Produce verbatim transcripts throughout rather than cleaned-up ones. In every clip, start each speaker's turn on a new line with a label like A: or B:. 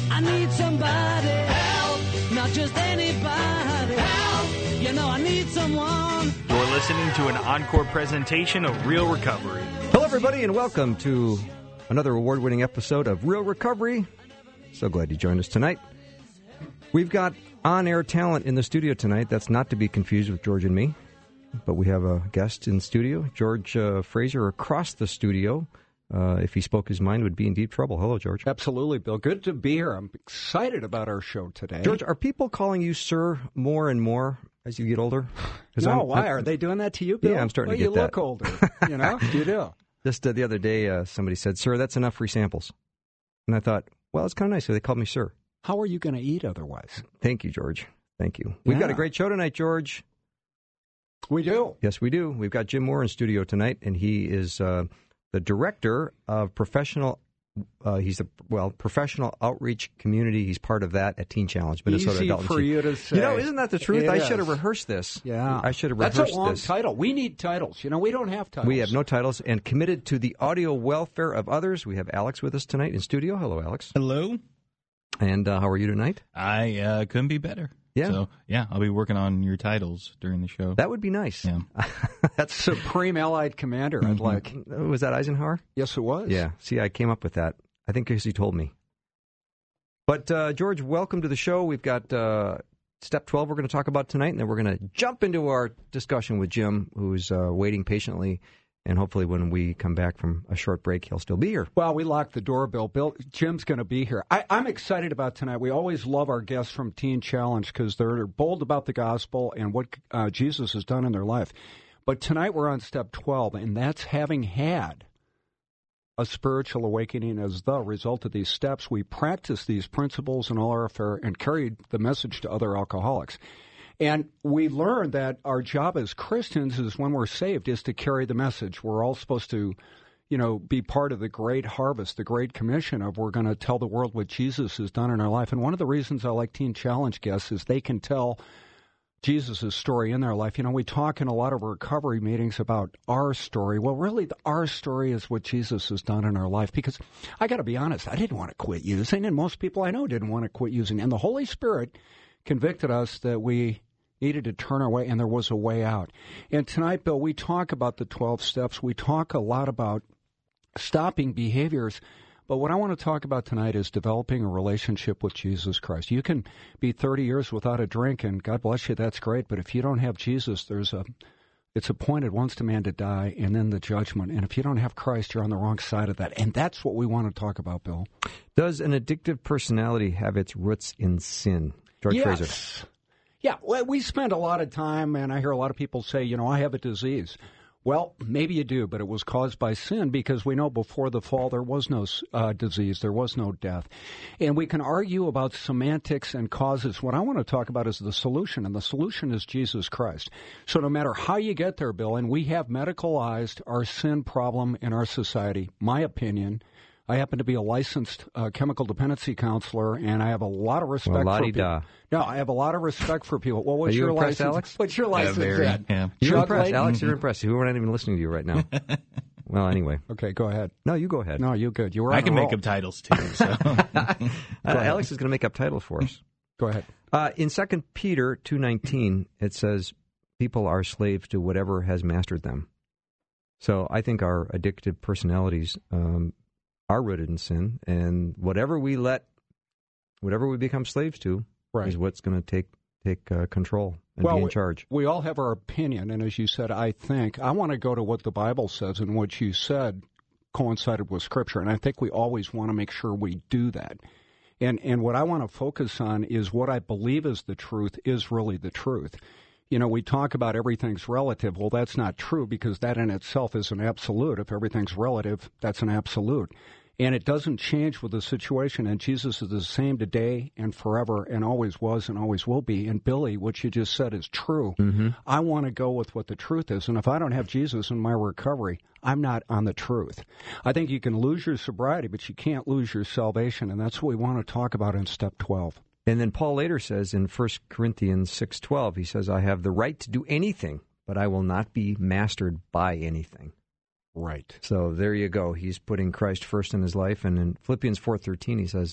A: I need somebody help, not just anybody help. You know I need someone.
B: You're listening to an encore presentation of Real Recovery.
C: Hello, everybody, and welcome to another award-winning episode of Real Recovery. So glad you joined us tonight. We've got on-air talent in the studio tonight. That's not to be confused with George and me, but we have a guest in studio, George uh, Fraser, across the studio. Uh, if he spoke his mind, would be in deep trouble. Hello, George.
D: Absolutely, Bill. Good to be here. I'm excited about our show today.
C: George, are people calling you sir more and more as you get older?
D: No,
C: I'm,
D: why?
C: I'm,
D: are they doing that to you, Bill?
C: Yeah, I'm starting
D: well,
C: to get
D: you
C: that.
D: look older, you know? You do.
C: Just uh, the other day, uh, somebody said, sir, that's enough free samples. And I thought, well, it's kind of nice. So they called me sir.
D: How are you going to eat otherwise?
C: Thank you, George. Thank you. We've
D: Yeah.
C: got a great show tonight, George.
D: We do.
C: Yes, we do. We've got Jim Moore in studio tonight, and he is uh, the director of professional. Uh, he's a well professional outreach community. He's part of that at Teen Challenge, Minnesota
D: Easy
C: Adult.
D: for you to say.
C: You know, isn't that the truth?
D: It
C: I
D: is.
C: should have rehearsed this.
D: Yeah,
C: I should have rehearsed
D: That's a long
C: this.
D: title. We need titles. You know, we don't have titles.
C: We have no titles, and committed to the audio welfare of others. We have Alex with us tonight in studio. Hello, Alex.
E: Hello.
C: And uh, how are you tonight?
E: I uh, couldn't be better.
C: Yeah.
E: So, yeah, I'll be working on your titles during the show.
C: That would be nice.
E: Yeah.
C: That's
D: Supreme Allied Commander. I'd like.
C: Was that Eisenhower?
D: Yes, it was.
C: Yeah. See, I came up with that. I think because he told me. But, uh, George, welcome to the show. We've got uh, Step twelve we're going to talk about tonight, and then we're going to jump into our discussion with Jim, who's uh, waiting patiently. And hopefully when we come back from a short break, he'll still be here.
D: Well, we locked the door, Bill. Bill, Jim's going to be here. I, I'm excited about tonight. We always love our guests from Teen Challenge because they're bold about the gospel and what uh, Jesus has done in their life. But tonight we're on step twelve, and that's having had a spiritual awakening as the result of these steps. We practice these principles in all our affair and carry the message to other alcoholics. And we learned that our job as Christians is when we're saved is to carry the message. We're all supposed to, you know, be part of the great harvest, the great commission of we're going to tell the world what Jesus has done in our life. And one of the reasons I like Teen Challenge guests is they can tell Jesus' story in their life. You know, we talk in a lot of recovery meetings about our story. Well, really, the, our story is what Jesus has done in our life. Because I got to be honest, I didn't want to quit using, and most people I know didn't want to quit using. And the Holy Spirit convicted us that we needed to turn our way, and there was a way out. And tonight, Bill, we talk about the twelve steps. We talk a lot about stopping behaviors. But what I want to talk about tonight is developing a relationship with Jesus Christ. You can be thirty years without a drink, and God bless you, that's great. But if you don't have Jesus, there's a it's appointed once to man to die, and then the judgment. And if you don't have Christ, you're on the wrong side of that. And that's what we want to talk about, Bill.
C: Does an addictive personality have its roots in sin? George
D: yes.
C: Fraser.
D: Yeah, well, we spend a lot of time, and I hear a lot of people say, you know, I have a disease. Well, maybe you do, but it was caused by sin because we know before the fall there was no uh, disease, there was no death. And we can argue about semantics and causes. What I want to talk about is the solution, and the solution is Jesus Christ. So no matter how you get there, Bill, and we have medicalized our sin problem in our society, my opinion, I happen to be a licensed uh, chemical dependency counselor, and I have a lot of respect
C: well,
D: for people. No, I have a lot of respect for people. Well, what's
C: Are you
D: your
C: impressed,
D: license?
C: Alex?
D: What's your license?
E: Yeah, very,
D: at?
E: yeah.
C: You're
D: Drug
C: impressed,
D: lady?
C: Alex. You're impressed. We're not even listening to you right now. Well, anyway.
D: Okay, go ahead.
C: No, you go ahead.
D: No, you good. You were.
E: I
D: on
E: can
D: a
E: make
D: roll.
E: up titles, too. So.
C: uh, Alex is going to make up title for us.
D: Go ahead.
C: Uh, in Second Peter two nineteen, it says, people are slaves to whatever has mastered them. So I think our addictive personalities um, are rooted in sin, and whatever we let, whatever we become slaves to,
D: Right.
C: is what's going to take take uh, control and
D: well,
C: be in charge.
D: We all have our opinion, and as you said, I think, I want to go to what the Bible says, and what you said coincided with Scripture, and I think we always want to make sure we do that. And and what I want to focus on is what I believe is the truth is really the truth. You know, we talk about everything's relative. Well, that's not true because that in itself is an absolute. If everything's relative, that's an absolute. And it doesn't change with the situation. And Jesus is the same today and forever and always was and always will be. And Billy, what you just said is true.
C: Mm-hmm.
D: I want to go with what the truth is. And if I don't have Jesus in my recovery, I'm not on the truth. I think you can lose your sobriety, but you can't lose your salvation. And that's what we want to talk about in step twelve.
C: And then Paul later says in First Corinthians six twelve, he says, I have the right to do anything, but I will not be mastered by anything.
D: Right.
C: So there you go. He's putting Christ first in his life. And in Philippians four thirteen, he says,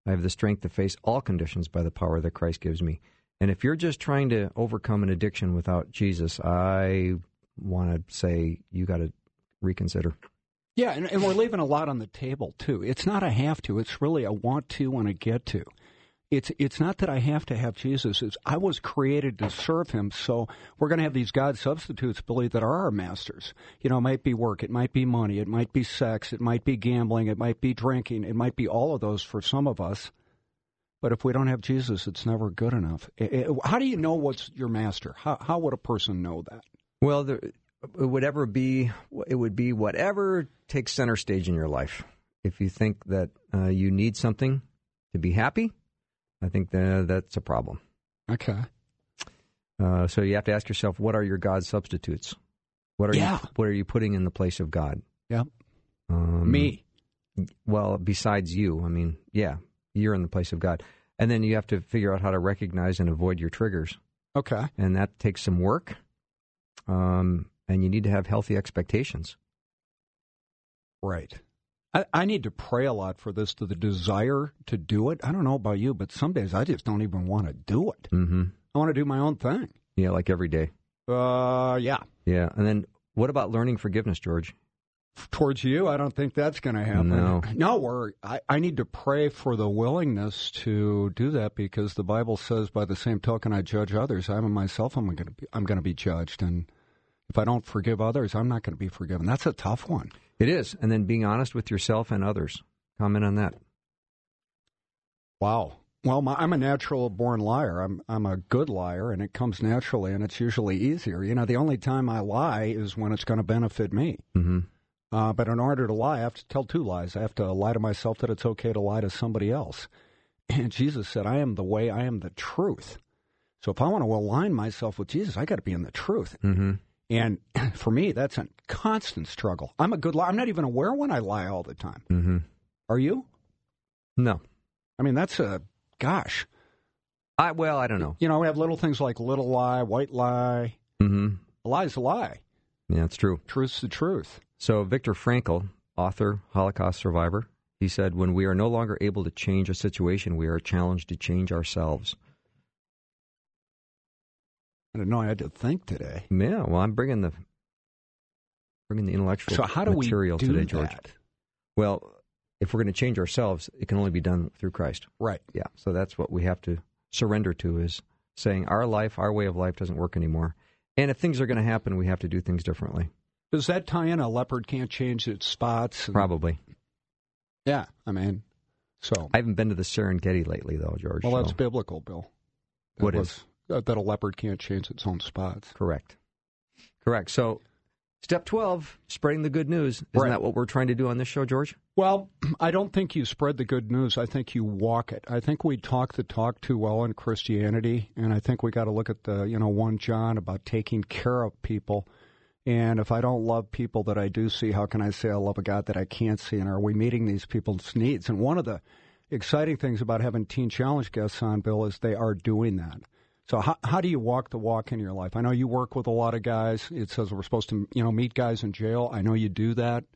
C: I have the strength to face all conditions by the power that Christ gives me. And if you're just trying to overcome an addiction without Jesus, I want to say you got to reconsider.
D: Yeah, and, and we're leaving a lot on the table, too. It's not a have to. It's really a want to and a get to. It's it's not that I have to have Jesus. It's I was created to serve him, so we're going to have these God substitutes, Billy, that are our masters. You know, it might be work, it might be money, it might be sex, it might be gambling, it might be drinking, it might be all of those for some of us. But if we don't have Jesus, it's never good enough. It, it, how do you know what's your master? How how would a person know that?
C: Well, there, it would ever be it would be whatever takes center stage in your life. If you think that uh, you need something to be happy, I think that that's a problem.
D: Okay.
C: Uh, so you have to ask yourself, what are your God substitutes? What are
D: yeah.
C: you What are you putting in the place of God?
D: Yep.
C: Um,
D: Me.
C: Well, besides you, I mean, yeah, you're in the place of God. And then you have to figure out how to recognize and avoid your triggers.
D: Okay.
C: And that takes some work. Um, and you need to have healthy expectations.
D: Right. I, I need to pray a lot for this, to the desire to do it. I don't know about you, but some days I just don't even want to do it.
C: Mm-hmm.
D: I want to do my own thing.
C: Yeah, like every day.
D: Uh, yeah.
C: Yeah. And then what about learning forgiveness, George?
D: Towards you, I don't think that's going to happen.
C: No.
D: No, we're, I, I need to pray for the willingness to do that, because the Bible says, by the same token I judge others, I myself I'm going to be, I'm going to be judged. And if I don't forgive others, I'm not going to be forgiven. That's a tough one.
C: It is. And then being honest with yourself and others. Comment on that.
D: Wow. Well, my, I'm a natural-born liar. I'm I'm a good liar, and it comes naturally, and it's usually easier. You know, the only time I lie is when it's going to benefit me.
C: Mm-hmm.
D: Uh, but in order to lie, I have to tell two lies. I have to lie to myself that it's okay to lie to somebody else. And Jesus said, I am the way, I am the truth. So if I want to align myself with Jesus, I got to be in the truth.
C: Mm-hmm.
D: And for me, that's a constant struggle. I'm a good liar. I'm not even aware when I lie all the time.
C: Mm-hmm.
D: Are you?
C: No.
D: I mean, that's a, gosh.
C: I Well, I don't know.
D: You know, we have little things like little lie, white lie.
C: Mm-hmm.
D: A lie's a lie.
C: Yeah, it's true.
D: Truth's the truth.
C: So Viktor Frankl, author, Holocaust survivor, he said, when we are no longer able to change a situation, we are challenged to change ourselves.
D: I didn't know I had to think today.
C: Yeah, well, I'm bringing the bringing the intellectual
D: so how do
C: material
D: we do
C: today, George.
D: That?
C: Well, if we're going to change ourselves, it can only be done through Christ.
D: Right.
C: Yeah, so that's what we have to surrender to, is saying our life, our way of life doesn't work anymore. And if things are going to happen, we have to do things differently.
D: Does that tie in? A leopard can't change its spots? And...
C: Probably.
D: Yeah, I mean, so.
C: I haven't been to the Serengeti lately, though, George.
D: Well,
C: so.
D: that's biblical, Bill. That
C: What
D: was,
C: is?
D: Uh, that a leopard can't change its own spots.
C: Correct. Correct. So, step twelve, spreading the good news. Isn't
D: right.
C: that what we're trying to do on this show, George?
D: Well, I don't think you spread the good news. I think you walk it. I think we talk the talk too well in Christianity, and I think we got to look at the, you know, First John about taking care of people. And if I don't love people that I do see, how can I say I love a God that I can't see? And are we meeting these people's needs? And one of the exciting things about having Teen Challenge guests on, Bill, is they are doing that. So how how do you walk the walk in your life? I know you work with a lot of guys. It says we're supposed to, you know, meet guys in jail. I know you do that.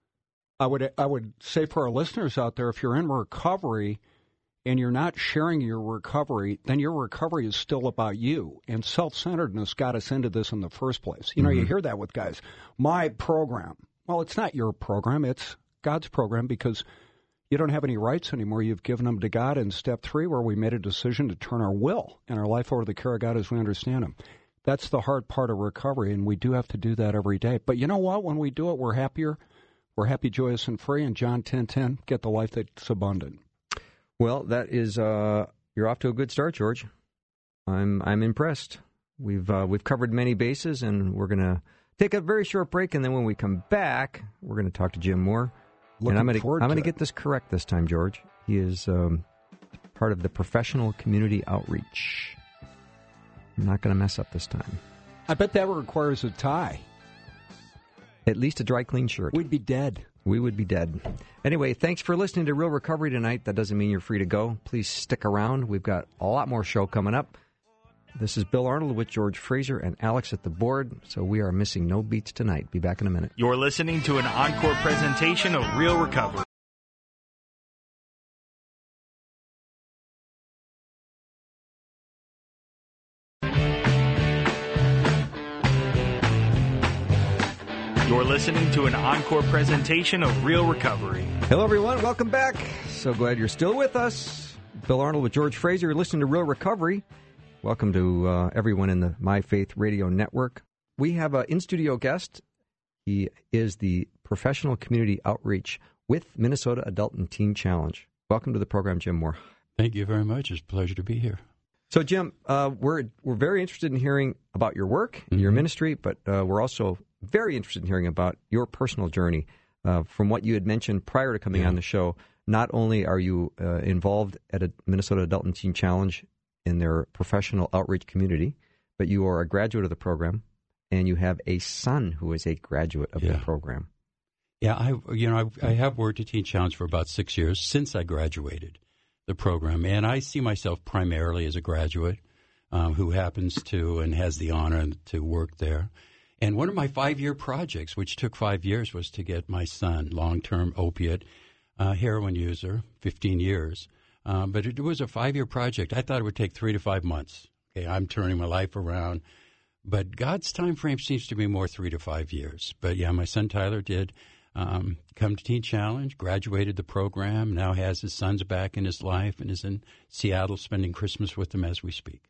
D: I would I would say for our listeners out there, if you're in recovery and you're not sharing your recovery, then your recovery is still about you. And self-centeredness got us into this in the first place. You know, mm-hmm. you hear that with guys. My program. Well, it's not your program. It's God's program, because you don't have any rights anymore. You've given them to God in step three, where we made a decision to turn our will and our life over to the care of God as we understand Him. That's the hard part of recovery, and we do have to do that every day. But you know what? When we do it, we're happier. We're happy, joyous, and free. And John ten ten, get the life that's abundant.
C: Well, that is, uh, you're off to a good start, George. I'm I'm impressed. We've uh, we've covered many bases, and we're going to take a very short break, and then when we come back, we're going to talk to Jim Moore.
D: Looking
C: and I'm going to I'm going to
D: it.
C: get this correct this time, George. He is um, part of the professional community outreach. I'm not going to mess up this time.
D: I bet that requires a tie.
C: At least a dry clean shirt.
D: We'd be dead.
C: We would be dead. Anyway, thanks for listening to Real Recovery tonight. That doesn't mean you're free to go. Please stick around. We've got a lot more show coming up. This is Bill Arnold with George Fraser and Alex at the board, so we are missing no beats tonight. Be back in a minute.
B: You're listening to an encore presentation of Real Recovery. You're listening to an encore presentation of Real Recovery.
C: Hello, everyone. Welcome back. So glad you're still with us. Bill Arnold with George Fraser. You're listening to Real Recovery. Welcome to uh, everyone in the My Faith Radio Network. We have an in-studio guest. He is the Professional Community Outreach with Minnesota Adult and Teen Challenge. Welcome to the program, Jim Moore.
F: Thank you very much. It's a pleasure to be here.
C: So, Jim, uh, we're we're very interested in hearing about your work and your
F: Mm-hmm.
C: ministry, but uh, we're also very interested in hearing about your personal journey. Uh, from what you had mentioned prior to coming
F: Yeah.
C: on the show, not only are you uh, involved at a Minnesota Adult and Teen Challenge in their professional outreach community, but you are a graduate of the program, and you have a son who is a graduate of
F: Yeah.
C: the program.
F: Yeah, I you know I, I have worked at Teen Challenge for about six years since I graduated the program, and I see myself primarily as a graduate um, who happens to and has the honor to work there. And one of my five-year projects, which took five years, was to get my son, long-term opiate uh, heroin user, fifteen years. Um, but it was a five-year project. I thought it would take three to five months. Okay, I'm turning my life around. But God's time frame seems to be more three to five years. But, yeah, my son Tyler did um, come to Teen Challenge, graduated the program, now has his sons back in his life, and is in Seattle spending Christmas with them as we speak.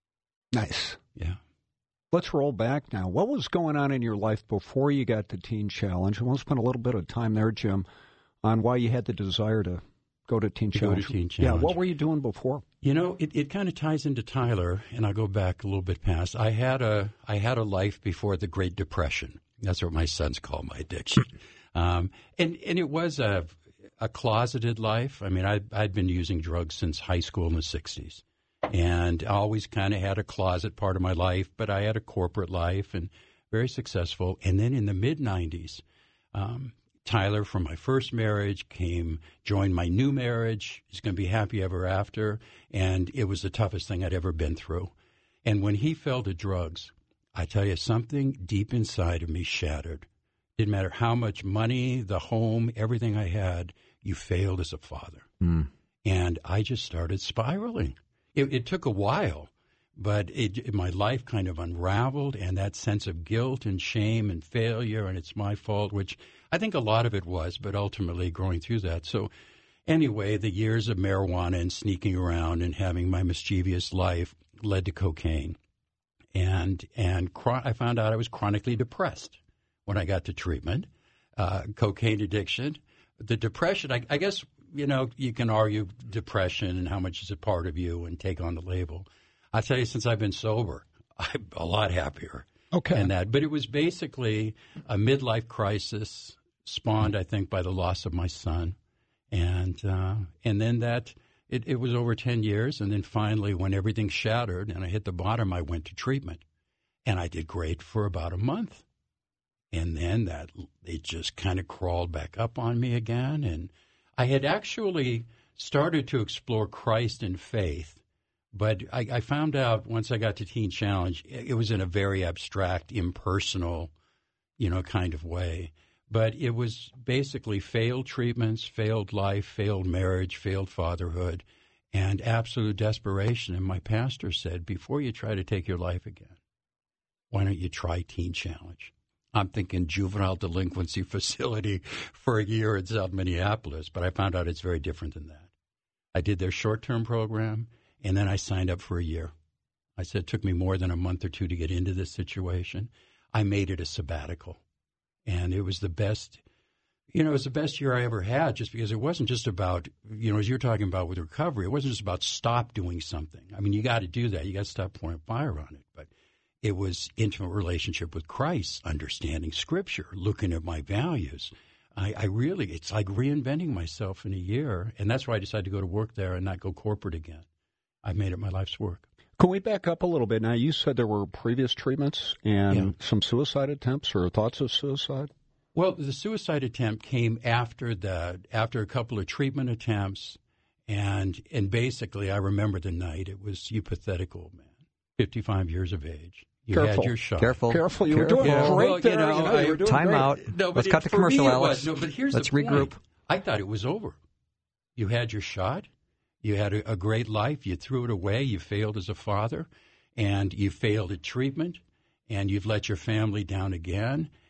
D: Nice.
F: Yeah.
D: Let's roll back now. What was going on in your life before you got to Teen Challenge? I want to spend a little bit of time there, Jim, on why you had the desire to go to Teen
F: To go to
D: Challenge.
F: Teen
D: Yeah,
F: Challenge.
D: what were you doing before?
F: You know, it, it kind of ties into Tyler, and I'll go back a little bit past. I had a I had a life before the Great Depression. That's what my sons call my addiction. um, and, and it was a, a closeted life. I mean, I, I'd been using drugs since high school in the sixties. And I always kind of had a closet part of my life, but I had a corporate life and very successful. And then in the mid-nineties, um, Tyler from my first marriage came, joined my new marriage. He's going to be happy ever after. And it was the toughest thing I'd ever been through. And when he fell to drugs, I tell you, something deep inside of me shattered. Didn't matter how much money, the home, everything I had, you failed as a father.
C: Mm.
F: And I just started spiraling. It, it took a while, but it, it, my life kind of unraveled, and that sense of guilt and shame and failure, and it's my fault, which I think a lot of it was, but ultimately growing through that. So anyway, the years of marijuana and sneaking around and having my mischievous life led to cocaine. And and chron- I found out I was chronically depressed when I got to treatment, uh, cocaine addiction. The depression, I, I guess, you know, you can argue depression and how much is a part of you and take on the label. I tell you, since I've been sober, I'm a lot happier.
D: Okay.
F: And that, but it was basically a midlife crisis spawned, I think, by the loss of my son, and uh, and then that it, it was over ten years, and then finally, when everything shattered and I hit the bottom, I went to treatment, and I did great for about a month, and then that it just kind of crawled back up on me again, and I had actually started to explore Christ and faith. But I, I found out once I got to Teen Challenge, it was in a very abstract, impersonal, you know, kind of way. But it was basically failed treatments, failed life, failed marriage, failed fatherhood, and absolute desperation. And my pastor said, before you try to take your life again, why don't you try Teen Challenge? I'm thinking juvenile delinquency facility for a year in South Minneapolis, but I found out it's very different than that. I did their short-term program. And then I signed up for a year. I said it took me more than a month or two to get into this situation. I made it a sabbatical. And it was the best, you know, it was the best year I ever had, just because it wasn't just about, you know, as you're talking about with recovery, it wasn't just about stop doing something. I mean, you got to do that. You got to stop pouring fire on it. But it was intimate relationship with Christ, understanding Scripture, looking at my values. I, I really, it's like reinventing myself in a year. And that's why I decided to go to work there and not go corporate again. I've made it my life's work.
D: Can we back up a little bit? Now, you said there were previous treatments and
F: Yeah.
D: some suicide attempts or thoughts of suicide?
F: Well, the suicide attempt came after the after a couple of treatment attempts, and and basically, I remember the night. It was, you pathetic old man, fifty-five years of age. You
D: Careful.
F: had your shot.
C: Careful.
D: Careful, you were
C: Careful.
D: doing
F: Yeah,
D: great
F: well, you
D: there.
F: know,
D: You know, you
F: I-
D: were doing
C: Time
D: great.
C: out.
F: No, but
C: Let's
F: it-
C: cut the
F: for
C: commercial,
F: me it
C: Alex.
F: was. No, but here's
C: Let's
F: the point.
C: regroup.
F: I thought it was over. You had your shot. You had a, a great life. You threw it away. You failed as a father, and you failed at treatment, and you've let your family down again.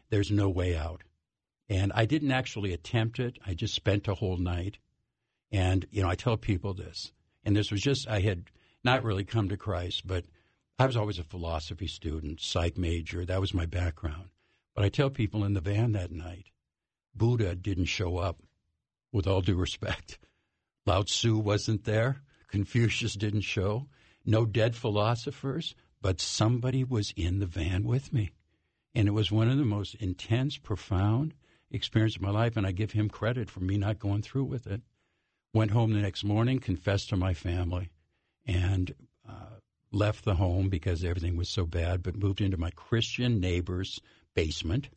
F: there's no way out. And I didn't actually attempt it. I just spent a whole night. And, you know, I tell people this, and this was just, I had not really come to Christ, but I was always a philosophy student, psych major. That was my background. But I tell people in the van that night, Buddha didn't show up, with all due respect. Lao Tzu wasn't there. Confucius didn't show. No dead philosophers, but somebody was in the van with me. And it was one of the most intense, profound experiences of my life, and I give him credit for me not going through with it. Went home the next morning, confessed to my family, and uh, left the home because everything was so bad, but moved into my Christian neighbor's basement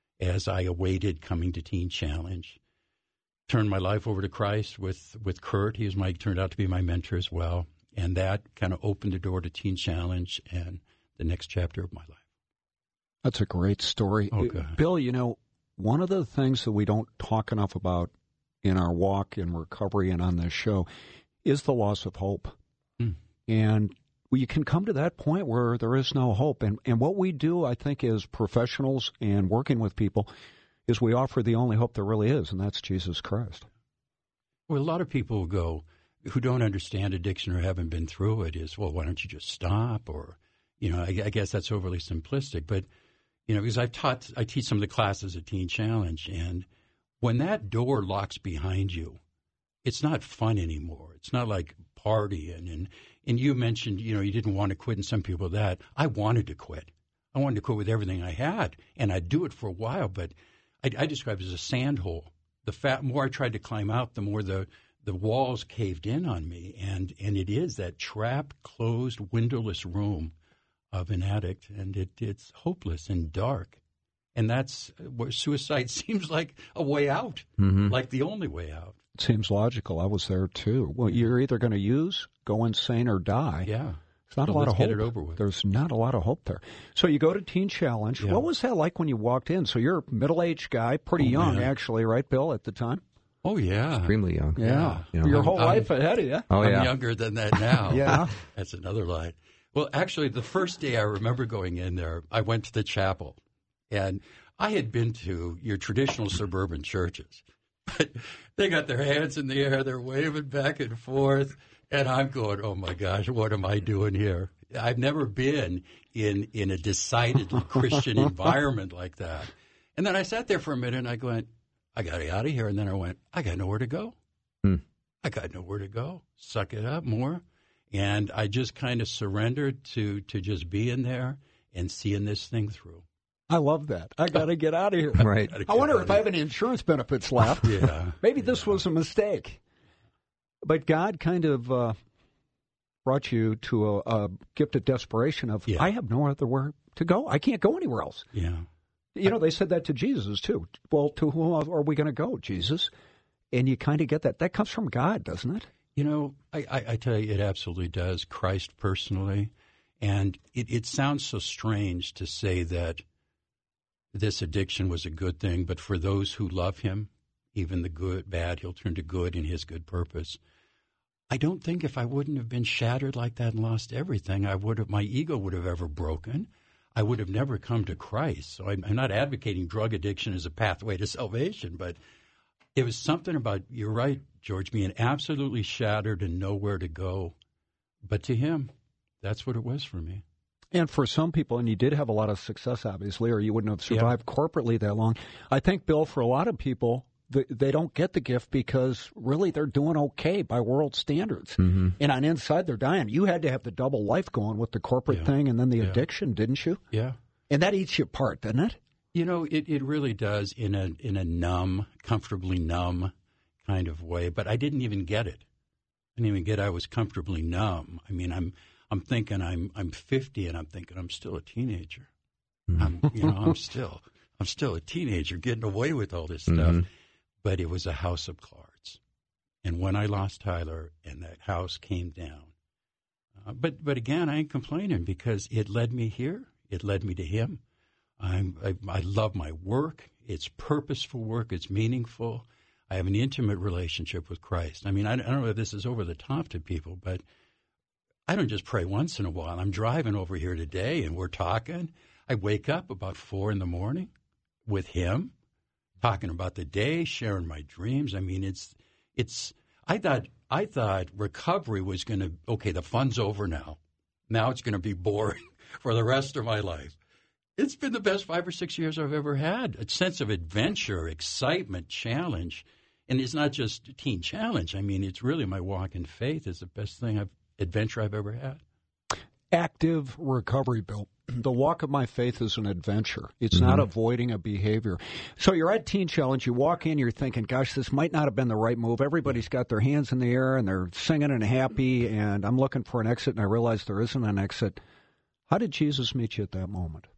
F: as I awaited coming to Teen Challenge. Turned my life over to Christ with, with Kurt. He was my, turned out to be my mentor as well. And that kind of opened the door to Teen Challenge and the next chapter of my life.
D: That's a great story.
F: Okay.
D: Bill, you know, one of the things that we don't talk enough about in our walk in recovery and on this show is the loss of hope.
F: Hmm.
D: And you can come to that point where there is no hope. And, and what we do, I think, as professionals and working with people is we offer the only hope there really is, and that's Jesus Christ.
F: Well, a lot of people go, who don't understand addiction or haven't been through it is, well, why don't you just stop? Or, you know, I, I guess that's overly simplistic. But, you know, because I've taught, I teach some of the classes at Teen Challenge, and when that door locks behind you, it's not fun anymore. It's not like partying. And, and you mentioned, you know, you didn't want to quit, and some people that. I wanted to quit. I wanted to quit with everything I had, and I'd do it for a while, but I, I describe it as a sand hole. The fat, more I tried to climb out, the more the, the walls caved in on me. And, and it is that trapped, closed, windowless room of an addict, and it, it's hopeless and dark. And that's where suicide seems like a way out,
C: Mm-hmm.
F: like the only way out.
D: It seems logical. I was there, too. Well, you're either going to use, go insane, or die.
F: Yeah.
D: There's not
F: So
D: a lot
F: let's
D: of hope.
F: get it over with.
D: There's not a lot of hope there. So you go to Teen Challenge.
F: Yeah.
D: What was that like when you walked in? So you're a middle-aged guy, pretty
F: Oh,
D: young,
F: man.
D: actually, right, Bill, at the time?
F: Oh, yeah.
C: Extremely young.
D: Yeah.
C: You know,
D: Your
C: I'm-
D: whole
F: I'm-
D: life ahead of you.
C: Oh,
F: I'm
C: yeah.
F: younger than that now.
D: Yeah.
F: That's another line. Well, actually, the first day I remember going in there, I went to the chapel. And I had been to your traditional suburban churches. But they got their hands in the air, they're waving back and forth. And I'm going, oh, my gosh, what am I doing here? I've never been in, in a decidedly Christian environment like that. And then I sat there for a minute, and I went, I got to get out of here. And then I went, I got nowhere to go.
C: Hmm.
F: I got nowhere to go. Suck it up more. And I just kind of surrendered to, to just being there and seeing this thing through.
D: I love that. I got to get out of here.
C: Right.
D: I wonder if I have any insurance benefits left.
F: Yeah.
D: Maybe this was a mistake. But God kind of uh, brought you to a, a gift of desperation of,
F: Yeah.
D: I have no other where to go. I can't go anywhere else.
F: Yeah.
D: You know, they said that to Jesus, too. Well, to whom are we going to go, Jesus? And you kind of get that. That comes from God, doesn't it?
F: You know, I, I, I tell you, it absolutely does. Christ personally. And it, it sounds so strange to say that this addiction was a good thing, but for those who love him, even the good, bad, he'll turn to good in his good purpose. I don't think if I wouldn't have been shattered like that and lost everything, I would have, my ego would have ever broken. I would have never come to Christ. So I'm, I'm not advocating drug addiction as a pathway to salvation, but it was something about, you're right, George, being absolutely shattered and nowhere to go. But to him, that's what it was for me.
D: And for some people, and you did have a lot of success, obviously, or you wouldn't have survived yeah. corporately that long. I think, Bill, for a lot of people, the, they don't get the gift because really they're doing okay by world standards.
C: Mm-hmm.
D: And on inside, they're dying. You had to have the double life going with the corporate
F: yeah.
D: thing and then the
F: yeah.
D: addiction, didn't you?
F: Yeah.
D: And that eats you apart, doesn't it?
F: You know, it, it really does in a in a numb, comfortably numb kind of way. But I didn't even get it. I didn't even get I was comfortably numb. I mean, I'm I'm thinking I'm I'm fifty, and I'm thinking I'm still a teenager. Mm-hmm. I'm you know I'm still I'm still a teenager getting away with all this stuff.
C: Mm-hmm.
F: But it was a house of cards. And when I lost Tyler, and that house came down. Uh, but but again, I ain't complaining because it led me here. It led me to him. I'm, I, I love my work. It's purposeful work. It's meaningful. I have an intimate relationship with Christ. I mean, I, I don't know if this is over the top to people, but I don't just pray once in a while. I'm driving over here today, and we're talking. I wake up about four in the morning with him, talking about the day, sharing my dreams. I mean, it's it's. I thought I thought recovery was going to okay. The fun's over now. Now it's going to be boring for the rest of my life. It's been the best five or six years I've ever had. A sense of adventure, excitement, challenge. And it's not just Teen Challenge. I mean, it's really my walk in faith is the best thing I've adventure I've ever had.
D: Active recovery, Bill. The walk of my faith is an adventure. It's
C: Mm-hmm.
D: not avoiding a behavior. So you're at Teen Challenge. You walk in, you're thinking, gosh, this might not have been the right move. Everybody's got their hands in the air, and they're singing and happy, and I'm looking for an exit, and I realize there isn't an exit. How did Jesus meet you at that moment?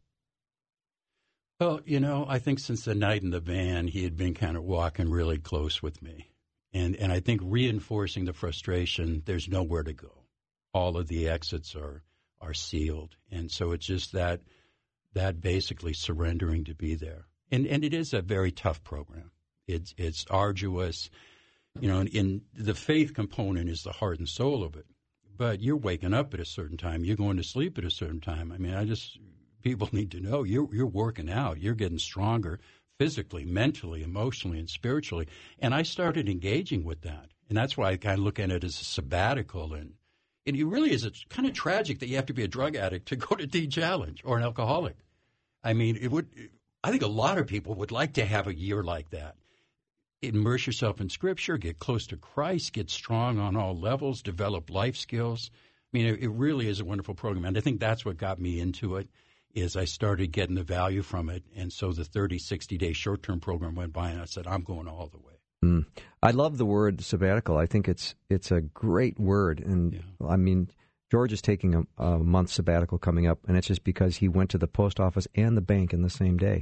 F: Well, you know, I think since the night in the van, he had been kind of walking really close with me. And and I think reinforcing the frustration, there's nowhere to go. All of the exits are are sealed. And so it's just that that basically surrendering to be there. And and it is a very tough program. It's it's arduous. You know, and in the faith component is the heart and soul of it. But you're waking up at a certain time. You're going to sleep at a certain time. I mean, I just people need to know you're you're working out. You're getting stronger physically, mentally, emotionally, and spiritually. And I started engaging with that. And that's why I kind of look at it as a sabbatical. And, and it really is it's kind of tragic that you have to be a drug addict to go to Teen Challenge or an alcoholic. I mean, it would. I think a lot of people would like to have a year like that. Immerse yourself in Scripture, get close to Christ, get strong on all levels, develop life skills. I mean, it, it really is a wonderful program. And I think that's what got me into it. Is I started getting the value from it. And so the thirty, sixty-day short-term program went by, and I said, I'm going all the way.
C: Mm. I love the word sabbatical. I think it's it's a great word. And,
F: Yeah.
C: I mean, George is taking a, a month sabbatical coming up, and it's just because he went to the post office and the bank in the same day.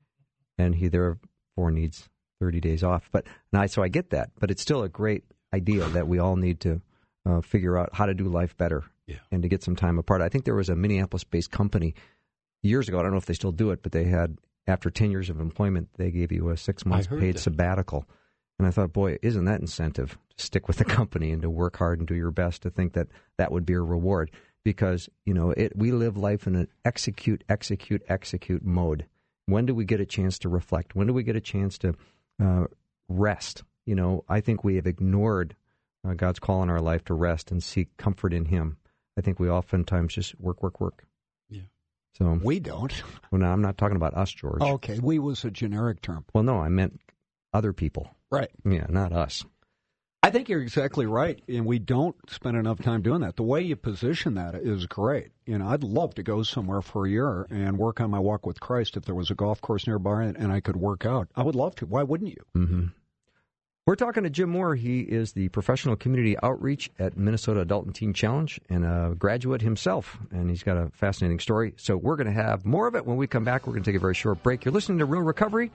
C: And he therefore needs thirty days off. But and I, so I get that. But it's still a great idea that we all need to uh, figure out how to do life better
F: Yeah.
C: and to get some time apart. I think there was a Minneapolis-based company years ago, I don't know if they still do it, but they had, after ten years of employment, they gave you a six months
F: heard
C: paid
F: that.
C: sabbatical. And I thought, boy, isn't that incentive to stick with the company and to work hard and do your best, to think that that would be a reward. Because, you know, it we live life in an execute, execute, execute mode. When do we get a chance to reflect? When do we get a chance to uh, rest? You know, I think we have ignored uh, God's call in our life to rest and seek comfort in Him. I think we oftentimes just work, work, work.
F: Yeah.
C: So
D: We don't.
C: well, no, I'm not talking about us, George.
D: Okay, we was a generic term.
C: Well, no, I meant other people.
D: Right.
C: Yeah, not us.
D: I think you're exactly right, and we don't spend enough time doing that. The way you position that is great. You know, I'd love to go somewhere for a year and work on my walk with Christ if there was a golf course nearby and I could work out. I would love to. Why wouldn't you?
C: Mm-hmm. We're talking to Jim Moore. He is the professional community outreach at Minnesota Adult and Teen Challenge and a graduate himself, and he's got a fascinating story. So we're going to have more of it when we come back. We're going to take a very short break. You're listening to Real Recovery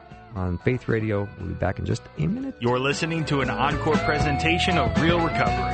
C: on Faith Radio. We'll be back in just a minute.
B: You're listening to an encore presentation of Real Recovery.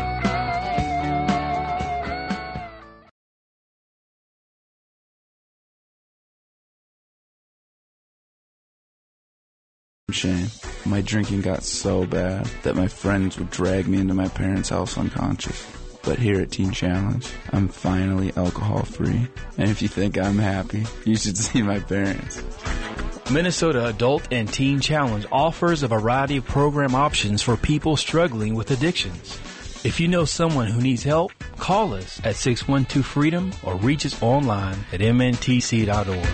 G: Shame. My drinking got so bad that my friends would drag me into my parents' house unconscious. But here at Teen Challenge, I'm finally alcohol-free. And if you think I'm happy, you should see my parents.
B: Minnesota Adult and Teen Challenge offers a variety of program options for people struggling with addictions. If you know someone who needs help, call us at six one two freedom or reach us online at m n t c dot org.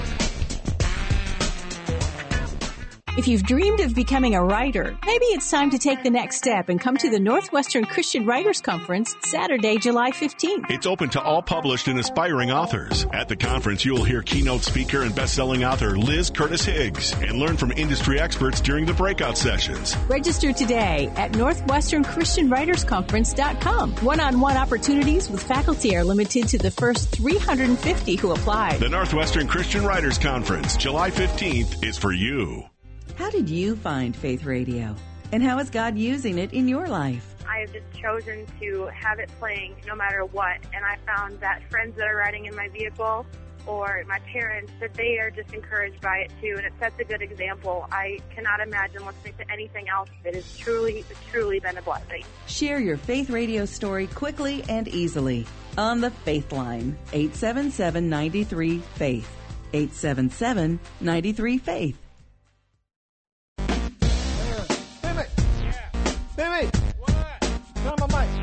H: If you've dreamed of becoming a writer, maybe it's time to take the next step and come to the Northwestern Christian Writers Conference Saturday, July fifteenth.
I: It's open to all published and aspiring authors. At the conference, you'll hear keynote speaker and best-selling author Liz Curtis Higgs and learn from industry experts during the breakout sessions.
H: Register today at northwestern christian writers conference dot com. One-on-one opportunities with faculty are limited to the first three hundred fifty who apply.
I: The Northwestern Christian Writers Conference, July fifteenth, is for you.
J: How did you find Faith Radio? And how is God using it in your life?
K: I have just chosen to have it playing no matter what. And I found that friends that are riding in my vehicle or my parents, that they are just encouraged by it too. And it sets a good example. I cannot imagine listening to anything else. It has truly, truly been a blessing.
J: Share your Faith Radio story quickly and easily on the Faith Line, eight seven seven, nine three, FAITH, eight seven seven, nine three, FAITH.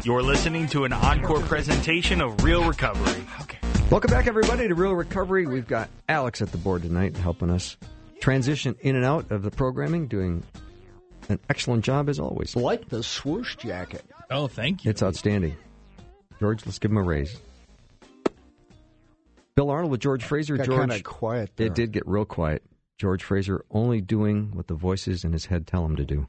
B: You're listening to an encore presentation of Real Recovery.
C: Okay. Welcome back, everybody, to Real Recovery. We've got Alex at the board tonight helping us transition in and out of the programming, doing an excellent job as always.
D: Like the swoosh jacket.
E: Oh, thank you.
C: It's outstanding. George, let's give him a raise. Bill Arnold with George Fraser.
D: Got
C: George,
D: kind of quiet there.
C: It did get real quiet. George Fraser only doing what the voices in his head tell him to do.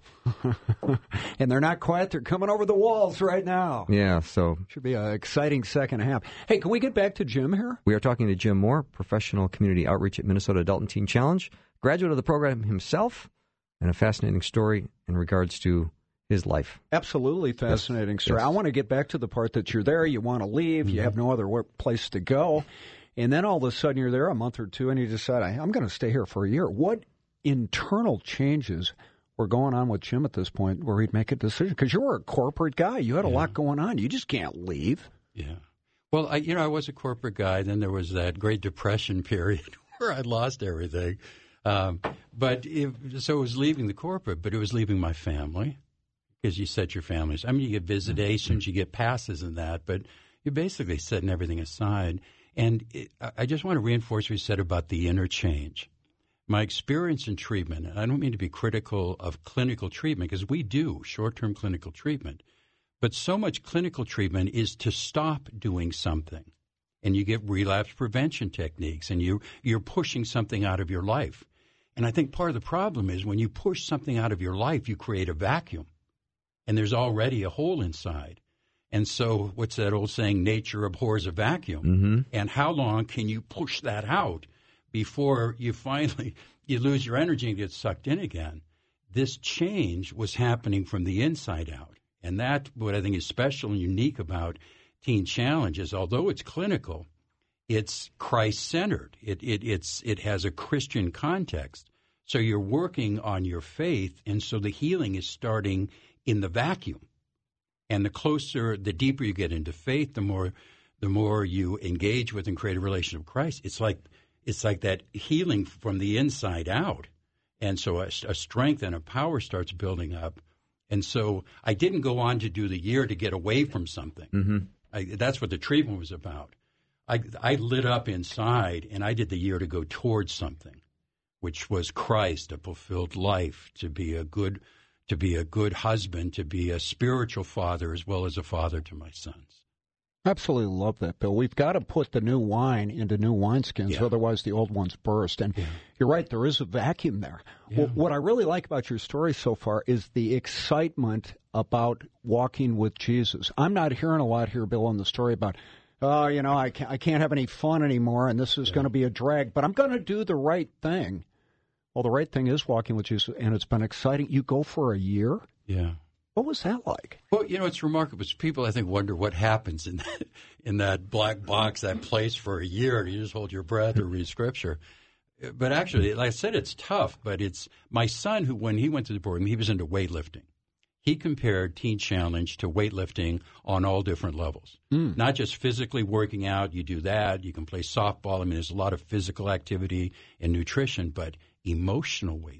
D: And they're not quiet. They're coming over the walls right now.
C: Yeah, so.
D: Should be an exciting second half. Hey, can we get back to Jim here?
C: We are talking to Jim Moore, professional community outreach at Minnesota Adult and Teen Challenge, graduate of the program himself, and a fascinating story in regards to his life.
D: Absolutely fascinating
C: yes.
D: story.
C: Yes.
D: I want to get back to the part that you're there, you want to leave, mm-hmm. you have no other place to go. And then all of a sudden you're there a month or two and you decide, I'm going to stay here for a year. What internal changes were going on with Jim at this point where he'd make a decision? Because you were a corporate guy. You had a yeah. lot going on. You just can't leave.
F: Yeah. Well, I, you know, I was a corporate guy. Then there was that Great Depression period where I lost everything. Um, but it, so it was leaving the corporate, but it was leaving my family because you set your families. I mean, you get visitations, you get passes and that, but you're basically setting everything aside. And it, I just want to reinforce what you said about the interchange. My experience in treatment, and I don't mean to be critical of clinical treatment, because we do short-term clinical treatment, but so much clinical treatment is to stop doing something. And you get relapse prevention techniques, and you, you're pushing something out of your life. And I think part of the problem is when you push something out of your life, you create a vacuum, and there's already a hole inside. And so what's that old saying, nature abhors a vacuum.
C: Mm-hmm.
F: And how long can you push that out before you finally you lose your energy and get sucked in again? This change was happening from the inside out. And that's what I think is special and unique about Teen Challenge is although it's clinical, it's Christ-centered. It, it, it's, it has a Christian context. So you're working on your faith, and so the healing is starting in the vacuum. And the closer, the deeper you get into faith, the more, the more you engage with and create a relationship with Christ. It's like, it's like that healing from the inside out, and so a, a strength and a power starts building up. And so I didn't go on to do the year to get away from something.
C: Mm-hmm.
F: I, that's what the treatment was about. I, I lit up inside, and I did the year to go towards something, which was Christ, a fulfilled life, to be a good. to be a good husband, to be a spiritual father as well as a father to my sons.
D: Absolutely love that, Bill. We've got to put the new wine into new wineskins, yeah. otherwise the old ones burst. And yeah. you're right, there is a vacuum there. Yeah. Well, what I really like about your story so far is the excitement about walking with Jesus. I'm not hearing a lot here, Bill, in the story about, oh, you know, I can't, I can't have any fun anymore, and this is yeah. going to be a drag, but I'm going to do the right thing. Well, the right thing is walking with Jesus, and it's been exciting. You go for a year?
F: Yeah.
D: What was that like?
F: Well, you know, it's remarkable. People, I think, wonder what happens in that, in that black box, that place for a year. You just hold your breath or read Scripture. But actually, like I said, it's tough. But it's my son who, when he went to the program, he was into weightlifting. He compared Teen Challenge to weightlifting on all different levels. Mm. Not just physically working out. You do that. You can play softball. I mean, there's a lot of physical activity and nutrition, but emotional weightlifting,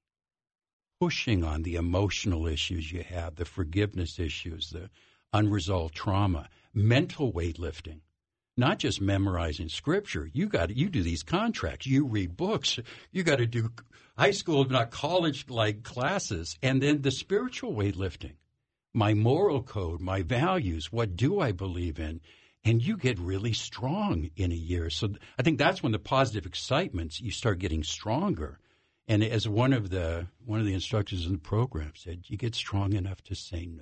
F: pushing on the emotional issues you have, the forgiveness issues, the unresolved trauma, mental weightlifting, not just memorizing Scripture. You got you do these contracts, you read books, you got to do high school, not college-like classes, and then the spiritual weightlifting, my moral code, my values, what do I believe in? And you get really strong in a year. So I think that's when the positive excitements, you start getting stronger. And as one of the one of the instructors in the program said, you get strong enough to say no.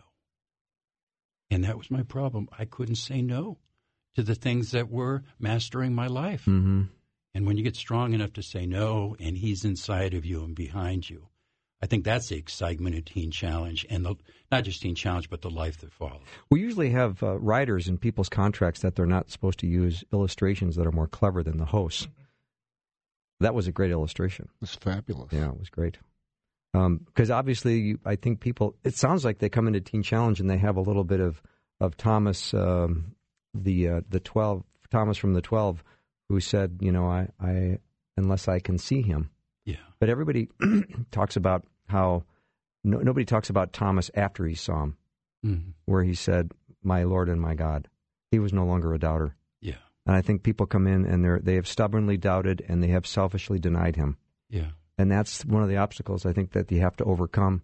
F: And that was my problem. I couldn't say no to the things that were mastering my life.
C: Mm-hmm.
F: And when you get strong enough to say no, and he's inside of you and behind you, I think that's the excitement of Teen Challenge, and the, not just Teen Challenge, but the life that follows.
C: We usually have uh, writers in people's contracts that they're not supposed to use illustrations that are more clever than the hosts. That was a great illustration.
D: It was fabulous.
C: Yeah, it was great. Because um, obviously, you, I think people, it sounds like they come into Teen Challenge and they have a little bit of, of Thomas, um, the uh, the twelve, Thomas from the twelve, who said, you know, I, I unless I can see him.
F: Yeah.
C: But everybody talks about how no, nobody talks about Thomas after he saw him,
F: mm-hmm.
C: where he said, my Lord and my God. He was no longer a doubter.
F: Yeah.
C: And I think people come in and they're, they have stubbornly doubted and they have selfishly denied him.
F: Yeah.
C: And that's one of the obstacles I think that you have to overcome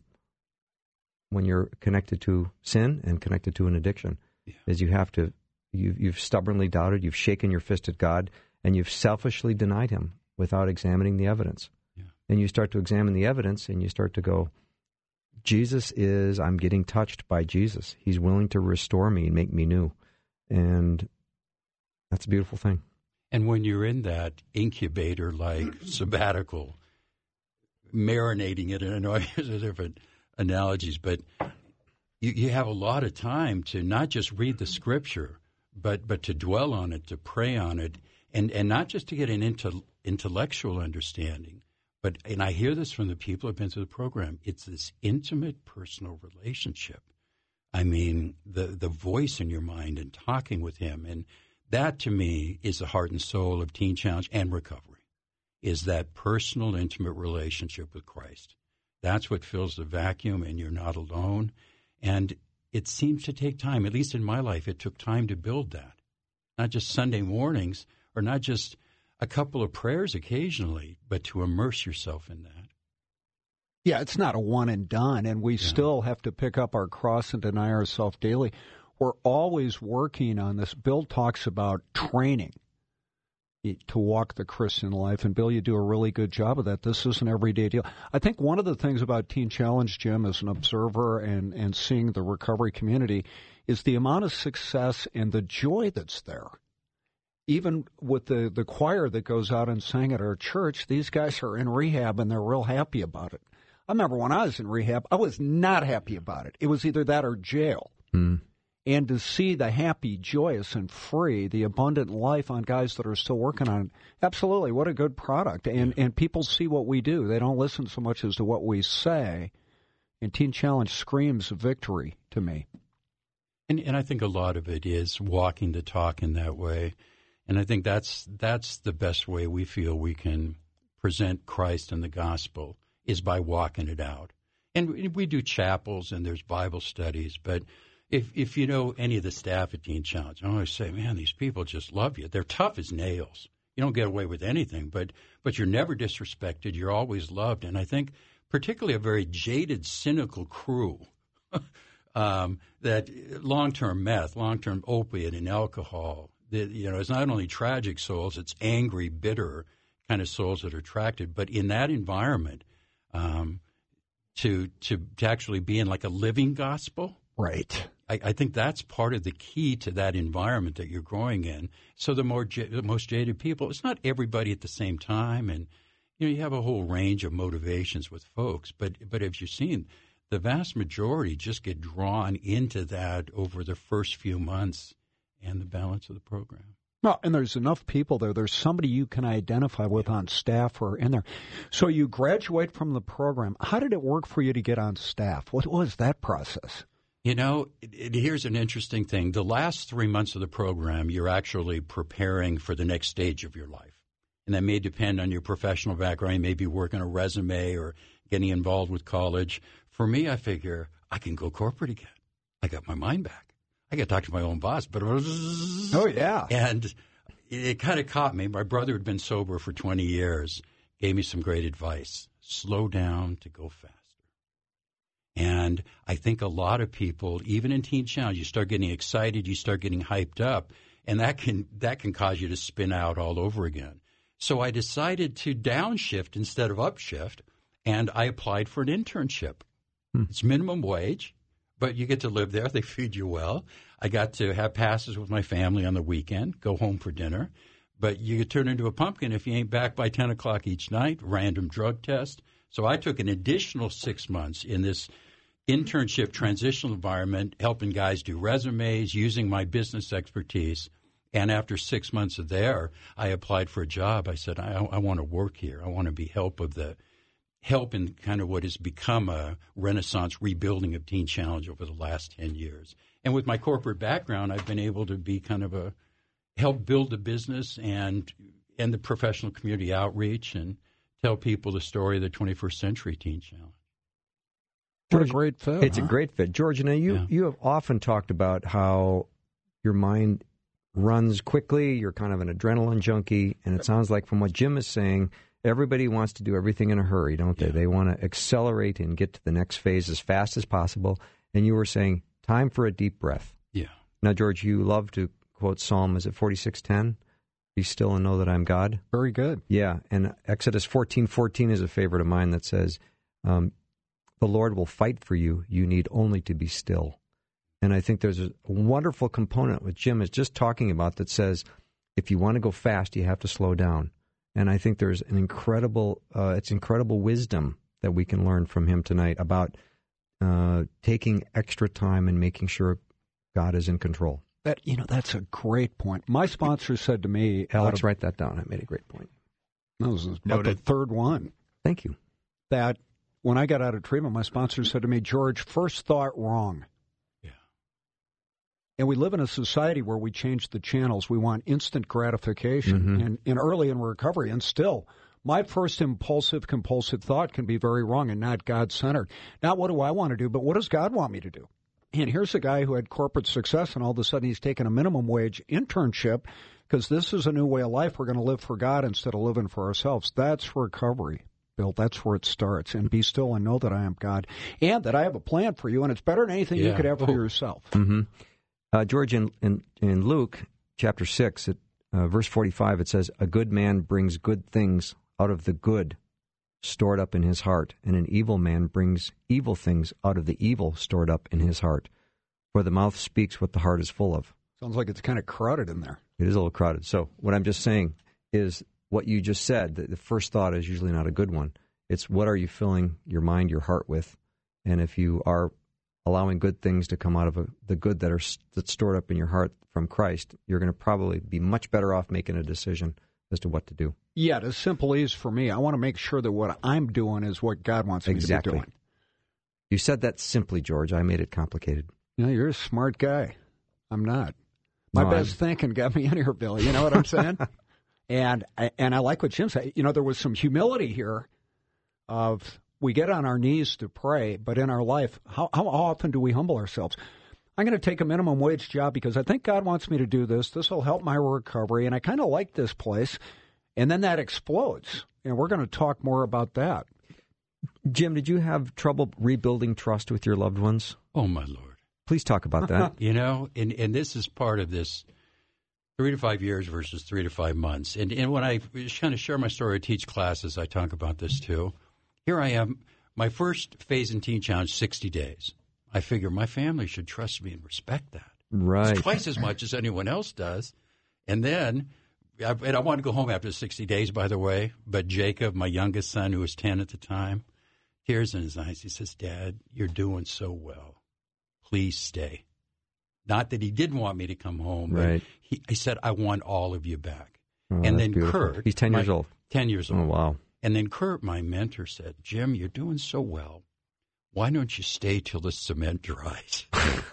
C: when you're connected to sin and connected to an addiction, yeah. is you have to, you've, you've stubbornly doubted, you've shaken your fist at God, and you've selfishly denied him without examining the evidence. Yeah. And you start to examine the evidence and you start to go, Jesus is, I'm getting touched by Jesus. He's willing to restore me and make me new. And that's a beautiful thing.
F: And when you're in that incubator-like sabbatical, marinating it, and I know there's different analogies, but you, you have a lot of time to not just read the Scripture, but but to dwell on it, to pray on it, and, and not just to get an intel, intellectual understanding, but, and I hear this from the people who have been through the program, it's this intimate personal relationship. I mean, the, the voice in your mind and talking with him, and that to me is the heart and soul of Teen Challenge and recovery, is that personal, intimate relationship with Christ. That's what fills the vacuum, and you're not alone. And it seems to take time. At least in my life, it took time to build that. Not just Sunday mornings, or not just a couple of prayers occasionally, but to immerse yourself in that.
D: Yeah, it's not a one and done, and we
F: yeah.
D: still have to pick up our cross and deny ourselves daily. We're always working on this. Bill talks about training to walk the Christian life, and Bill, you do a really good job of that. This is an everyday deal. I think one of the things about Teen Challenge, Jim, as an observer and, and seeing the recovery community, is the amount of success and the joy that's there. Even with the, the choir that goes out and sang at our church, these guys are in rehab, and they're real happy about it. I remember when I was in rehab, I was not happy about it. It was either that or jail.
C: Mm.
D: And to see the happy, joyous, and free, the abundant life on guys that are still working on it, absolutely, what a good product. And and people see what we do. They don't listen so much as to what we say. And Teen Challenge screams victory to me.
F: And and I think a lot of it is walking the talk in that way. And I think that's that's the best way we feel we can present Christ and the gospel, is by walking it out. And we do chapels and there's Bible studies, but if if you know any of the staff at Teen Challenge, I always say, man, these people just love you. They're tough as nails. You don't get away with anything, but but you're never disrespected. You're always loved. And I think particularly a very jaded, cynical crew, um, that long-term meth, long-term opiate and alcohol, that, you know, it's not only tragic souls, it's angry, bitter kind of souls that are attracted. But in that environment, um, to, to to actually be in like a living gospel,
D: right?
F: I, I think that's part of the key to that environment that you're growing in. So the more the most jaded people, it's not everybody at the same time, and you know you have a whole range of motivations with folks. But but as you've seen, the vast majority just get drawn into that over the first few months and the balance of the program.
D: No, and there's enough people there. There's somebody you can identify with on staff or in there. So you graduate from the program. How did it work for you to get on staff? What was that process?
F: You know, it, it, here's an interesting thing. The last three months of the program, you're actually preparing for the next stage of your life. And that may depend on your professional background. You may be working a resume or getting involved with college. For me, I figure I can go corporate again. I got my mind back. I got to talk to my own boss. But
D: oh, yeah.
F: And it, it kind of caught me. My brother had been sober for twenty years, gave me some great advice. Slow down to go faster. And I think a lot of people, even in Teen Challenge, you start getting excited, you start getting hyped up, and that can that can cause you to spin out all over again. So I decided to downshift instead of upshift, and I applied for an internship. Hmm. It's minimum wage, but you get to live there. They feed you well. I got to have passes with my family on the weekend, go home for dinner. But you get turned into a pumpkin if you ain't back by ten o'clock each night, random drug test. So I took an additional six months in this internship transitional environment, helping guys do resumes, using my business expertise. And after six months of there, I applied for a job. I said, I, I want to work here. I want to be help of the help in kind of what has become a renaissance rebuilding of Teen Challenge over the last ten years. And with my corporate background, I've been able to be kind of a help build the business and and the professional community outreach and tell people the story of the twenty-first century Teen Challenge.
D: What a great fit.
C: It's
D: huh?
C: a great fit. George, now you,
F: Yeah.
C: you have often talked about how your mind runs quickly, you're kind of an adrenaline junkie, and it sounds like from what Jim is saying, everybody wants to do everything in a hurry, don't they?
F: Yeah.
C: They want to accelerate and get to the next phase as fast as possible. And you were saying, time for a deep breath.
F: Yeah.
C: Now, George, you love to quote Psalm, is it forty-six ten? Be still and know that I'm God.
D: Very good.
C: Yeah, and Exodus fourteen fourteen is a favorite of mine that says, um, the Lord will fight for you. You need only to be still. And I think there's a wonderful component what Jim is just talking about that says, if you want to go fast, you have to slow down. And I think there's an incredible, uh, it's incredible wisdom that we can learn from him tonight about uh, taking extra time and making sure God is in control.
D: That you know, that's a great point. My sponsor said to me,
C: Alex,
D: of,
C: write that down. I made a great point.
D: that was about
E: Noted.
D: the third one,
C: Thank you.
D: that when I got out of treatment, my sponsor said to me, George, first thought wrong.
F: Yeah.
D: And we live in a society where we change the channels. We want instant gratification.
C: Mhm.
D: And, and early in recovery, and still, my first impulsive, compulsive thought can be very wrong and not God-centered. Not what do I want to do, but what does God want me to do? And here's a guy who had corporate success, and all of a sudden he's taken a minimum wage internship because this is a new way of life. We're going to live for God instead of living for ourselves. That's recovery, Bill. That's where it starts. And be still and know that I am God, and that I have a plan for you, and it's better than anything you
F: Yeah.
D: could have for
F: Oh.
D: yourself.
C: Mm-hmm. Uh, George, in, in, in Luke chapter six, at, uh, verse forty-five, it says, a good man brings good things out of the good stored up in his heart, and an evil man brings evil things out of the evil stored up in his heart. For the mouth speaks what the heart is full of.
D: Sounds like it's kind of crowded in there.
C: It is a little crowded. So what I'm just saying is what you just said, that the first thought is usually not a good one. It's what are you filling your mind, your heart with? And if you are allowing good things to come out of a, the good that are that's stored up in your heart from Christ, you're going to probably be much better off making a decision as to what to do.
D: Yeah, as simple as for me, I want to make sure that what I'm doing is what God wants me
C: Exactly.
D: to be doing.
C: You said that simply, George. I made it complicated.
D: You know, you're a smart guy. I'm not. My
C: No,
D: best
C: I'm-
D: thinking got me in here, Bill. You know what I'm saying? and and I like what Jim said. You know, there was some humility here of we get on our knees to pray, but in our life, how, how often do we humble ourselves? I'm going to take a minimum wage job because I think God wants me to do this. This will help my recovery, and I kind of like this place. And then that explodes, and we're going to talk more about that.
C: Jim, did you have trouble rebuilding trust with your loved ones?
F: Oh, my Lord.
C: Please talk about that.
F: You know, and, and this is part of this three to five years versus three to five months. And, and when I kind of share my story, I teach classes, I talk about this too. Here I am, my first phase in Teen Challenge, sixty days. I figure my family should trust me and respect that.
C: Right.
F: It's twice as much as anyone else does. And then, I, and I want to go home after sixty days, by the way, but Jacob, my youngest son, who was ten at the time, tears in his eyes. He says, Dad, you're doing so well. Please stay. Not that he didn't want me to come home,
C: Right.
F: but he, he said, I want all of you back.
C: Oh,
F: and
C: that's
F: then
C: beautiful.
F: Kurt.
C: He's ten
F: my-
C: years old.
F: ten years old.
C: Oh, wow.
F: And then Kurt, my mentor, said, Jim, you're doing so well. Why don't you stay till the cement dries?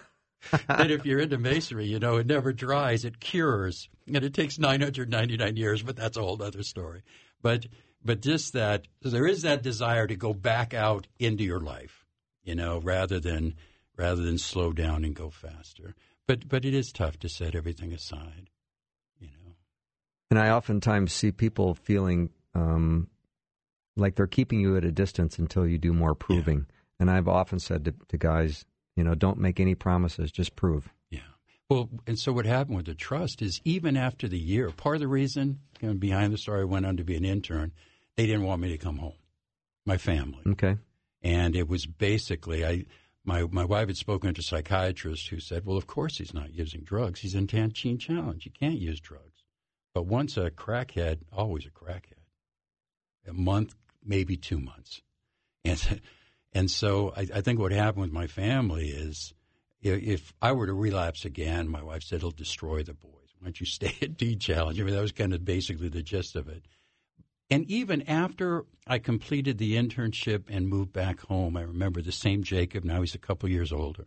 F: And if you're into masonry, you know, it never dries. It cures. And it takes nine hundred ninety-nine years, but that's a whole other story. But but just that, so there is that desire to go back out into your life, you know, rather than rather than slow down and go faster. But but it is tough to set everything aside, you know.
C: And I oftentimes see people feeling um, like they're keeping you at a distance until you do more proving. Yeah. And I've often said to, to guys, you know, don't make any promises, just prove.
F: Yeah. Well, and so what happened with the trust is even after the year, part of the reason, you know, behind the story, I went on to be an intern, they didn't want me to come home, my family.
C: Okay.
F: And it was basically, I my my wife had spoken to a psychiatrist who said, well, of course he's not using drugs. He's in Teen Challenge. You can't use drugs. But once a crackhead, always a crackhead. A month, maybe two months. And and so I, I think what happened with my family is if I were to relapse again, my wife said, it'll destroy the boys. Why don't you stay at Teen Challenge? I mean, that was kind of basically the gist of it. And even after I completed the internship and moved back home, I remember the same Jacob, now he's a couple years older.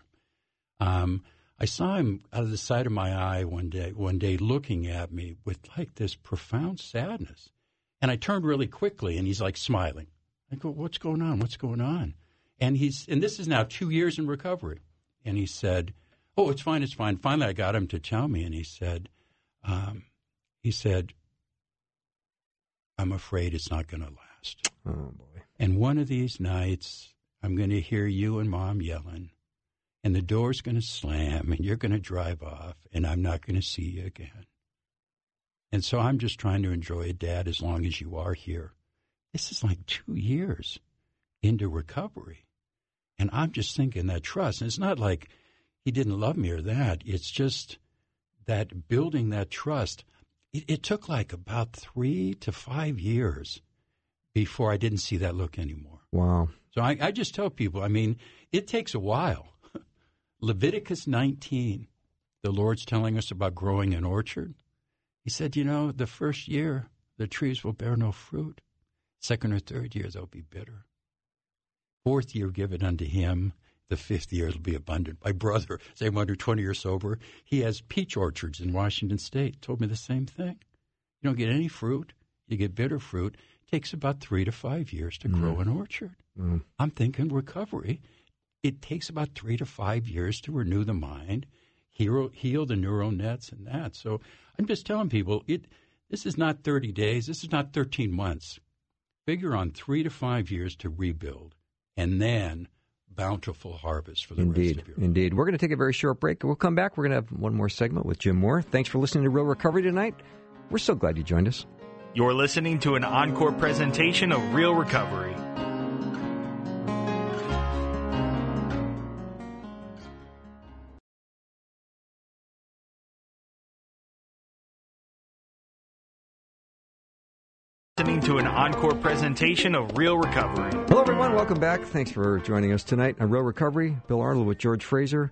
F: Um, I saw him out of the side of my eye one day, one day looking at me with like this profound sadness. And I turned really quickly, and he's like smiling. I go, what's going on? What's going on? And he's and this is now two years in recovery. And he said, "Oh, it's fine, it's fine." Finally, I got him to tell me, and he said, um, "He said, I'm afraid it's not going to last."
C: Oh boy!
F: And one of these nights, I'm going to hear you and Mom yelling, and the door's going to slam, and you're going to drive off, and I'm not going to see you again. And so I'm just trying to enjoy it, Dad, as long as you are here. This is like two years into recovery. And I'm just thinking that trust. And it's not like he didn't love me or that. It's just that building that trust. It, it took like about three to five years before I didn't see that look anymore.
C: Wow.
F: So I, I just tell people, I mean, it takes a while. Leviticus nineteen, the Lord's telling us about growing an orchard. He said, you know, the first year, the trees will bear no fruit. Second or third year, they'll be bitter. Fourth year, give it unto him. The fifth year, it'll be abundant. My brother, same under twenty years sober, he has peach orchards in Washington State. Told me the same thing. You don't get any fruit. You get bitter fruit. It takes about three to five years to mm. grow an orchard. Mm. I'm thinking recovery. It takes about three to five years to renew the mind, heal, heal the neural nets and that. So I'm just telling people, it. this is not thirty days. This is not thirteen months. Figure on three to five years to rebuild, and then bountiful harvest for the
C: indeed,
F: rest of your life.
C: Indeed. We're going to take a very short break. We'll come back. We're going to have one more segment with Jim Moore. Thanks for listening to Real Recovery tonight. We're so glad you joined us.
B: You're listening to an encore presentation of Real Recovery. Listening to an encore presentation of Real Recovery.
C: Hello, everyone. Welcome back. Thanks for joining us tonight on Real Recovery. Bill Arnold with George Fraser,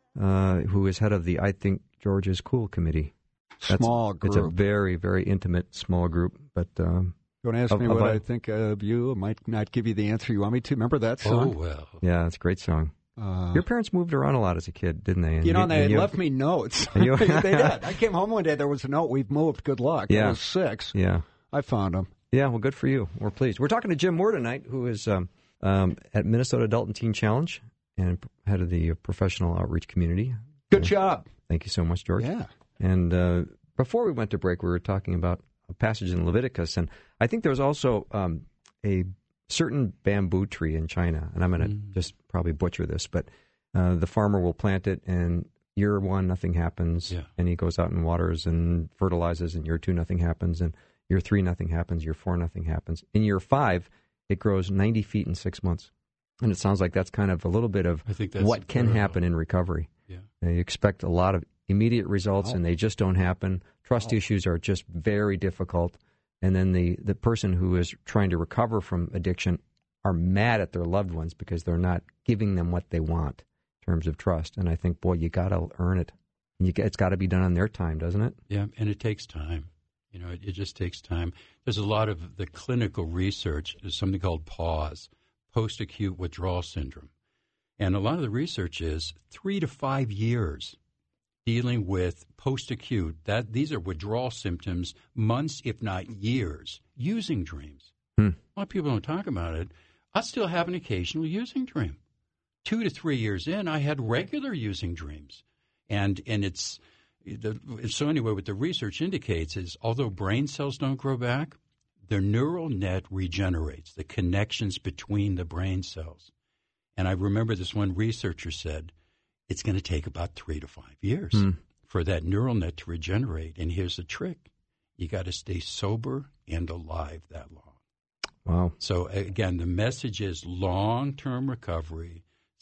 C: uh, who is head of the I Think George is Cool committee. That's,
D: small group.
C: It's a very, very intimate small group. But um,
D: don't ask
C: of,
D: me what
C: of,
D: I think of you. I might not give you the answer you want me to. Remember that song?
F: Oh, well.
C: Yeah, it's a great song. Uh, Your parents moved around a lot as a kid, didn't they? And
D: you know,
C: you,
D: they
C: you,
D: left me notes.
C: You,
D: they did. I came home one day. There was a note. We've moved. Good luck.
C: Yeah.
D: I was six.
C: Yeah.
D: I found them.
C: Yeah, well, good for you. We're pleased. We're talking to Jim Moore tonight, who is um, um, at Minnesota Adult and Teen Challenge and head of the professional outreach community.
D: Good job.
C: Thank you so much, George.
D: Yeah.
C: And uh, before we went to break, we were talking about a passage in Leviticus, and I think there was also um, a certain bamboo tree in China, and I'm going to mm. just probably butcher this, but uh, the farmer will plant it, and year one, nothing happens,
F: yeah.
C: and he goes out and waters and fertilizes, and year two, nothing happens, and year three, nothing happens. Year four, nothing happens. In year five, it grows ninety feet in six months. And it sounds like that's kind of a little bit of
F: I think that's
C: what can
F: parallel.
C: happen in recovery.
F: Yeah.
C: Uh, you expect a lot of immediate results,
F: oh.
C: and they just don't happen. Trust
F: oh.
C: issues are just very difficult. And then the, the person who is trying to recover from addiction are mad at their loved ones because they're not giving them what they want in terms of trust. And I think, boy, you got to earn it. And you, it's got to be done on their time, doesn't it?
F: Yeah, and it takes time. You know, it, it just takes time. There's a lot of the clinical research. There's something called PAWS, post-acute withdrawal syndrome. And a lot of the research is three to five years dealing with post-acute. That these are withdrawal symptoms, months, if not years, using dreams.
C: Hmm.
F: A lot of people don't talk about it. I still have an occasional using dream. Two to three years in, I had regular using dreams. And and it's... The, so anyway, what the research indicates is although brain cells don't grow back, their neural net regenerates, the connections between the brain cells. And I remember this one researcher said, it's going to take about three to five years mm. for that neural net to regenerate. And here's the trick. You got to stay sober and alive that long.
C: Wow.
F: So again, the message is long-term recovery,